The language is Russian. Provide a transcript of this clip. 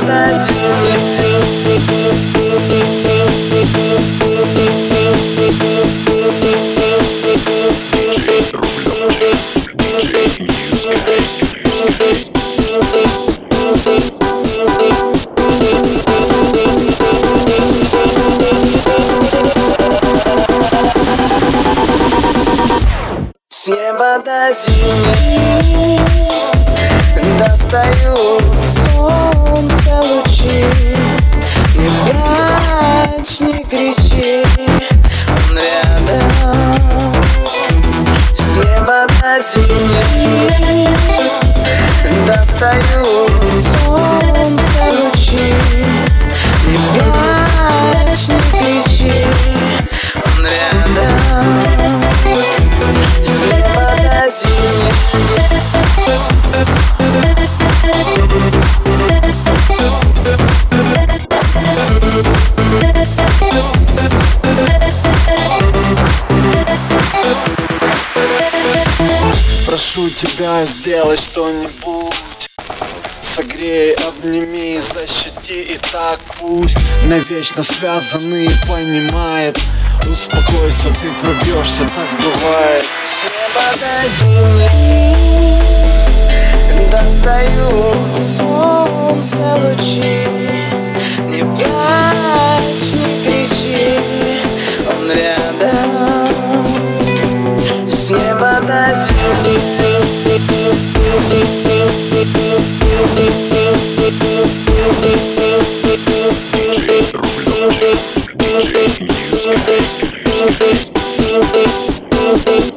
до зимы. С неба до земли достаю солнце лучи. Не плачь, не кричи, он рядом. С неба до земли достаю солнце лучи. Не плачь, не кричи, он рядом. Прошу тебя, сделай что-нибудь. Согрей, обними, защити, и так пусть навечно связанный понимает. Успокойся, ты пробьешься, так бывает. С неба до земли достаю солнце лучи. Не плачь, не кричи, он рядом. С неба до земли DJ Rublev, DJ Music.